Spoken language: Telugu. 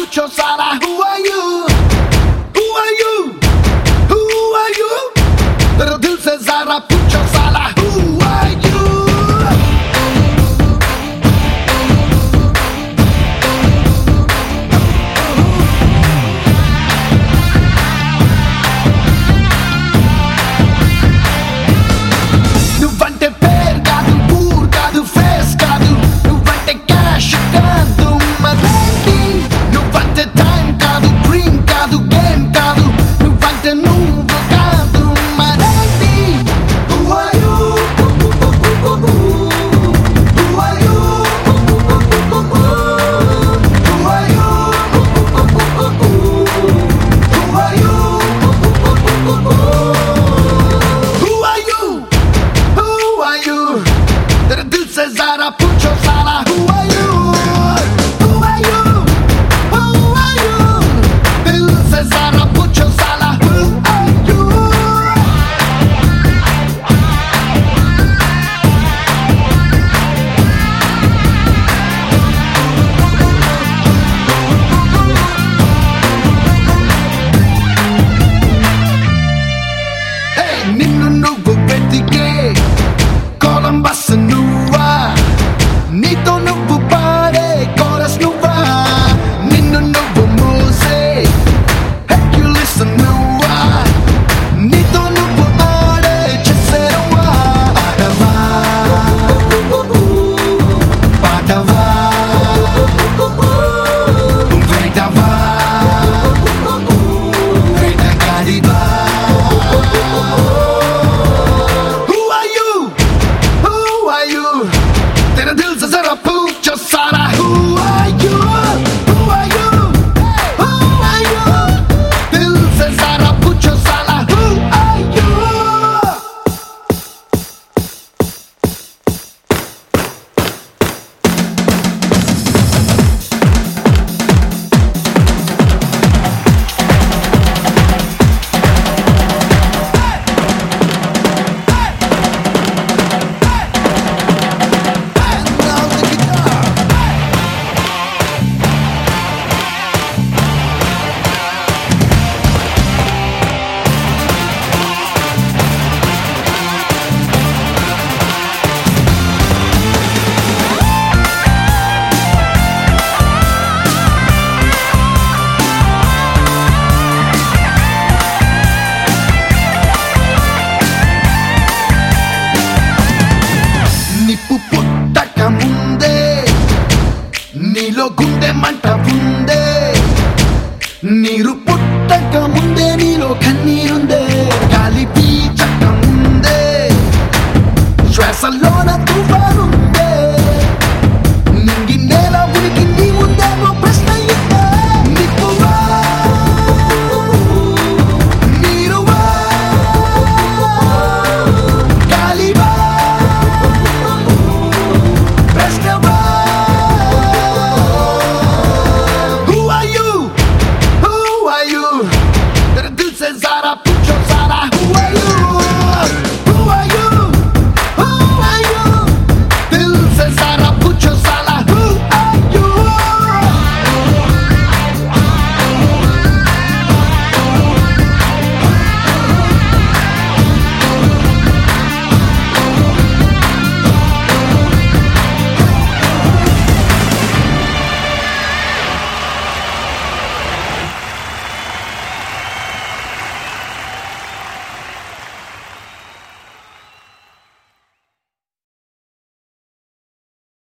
puchosala. Who are you? Who are you? Who are you? Tera dil se zara puchosala. Who are you? నువ్వంటే పేరు కాదు, ఊరు కాదు, ఫేస్ కాదు, నువ్వంటే క్యాష్ కాదు మరేంటి, నువ్వంటే టైం కాదు, డ్రీమ్ కాదు, గేమ్ కాదు, నువ్వంటే నువ్వు కాదు మరేంటి. Who are you? Who are you? Who are you? Who are you? Who are you? Who are you? Tera dil se zara pucho sala. Who are you? Who are you? Who are you? Dil se zara pucho sala. Who are you? Hey, నిన్ను నువ్వు వెతికే కొలంబస్ నువ్వా, నీతో నువ్వు పాడే కోరస్ నువ్వా, నిన్ను నువ్వు మోసే హెర్క్యులిస్ నువ్వా, నీతో నువ్వు ఆడే చేసేవా, ఆడవా పాడవా వేటవా వేటగాడివా. Who are you? Who are you? Tera dil se zara pucho sala. Who are you? Who are you? Who are you? Dil se zara pucho sala. Who are you? నిప్పు పుట్టక ముందే నీలో గుండె మంట ఉందే, నీరు పుట్టక ముందే నీలో కన్నీరుందే, గాలి పీచక ముందే శ్వాసలోన